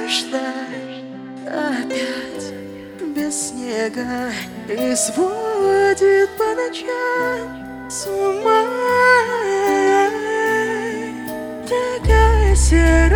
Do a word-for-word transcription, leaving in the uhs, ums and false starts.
пришла опять без снега и сводит по ночам с ума. Такая серая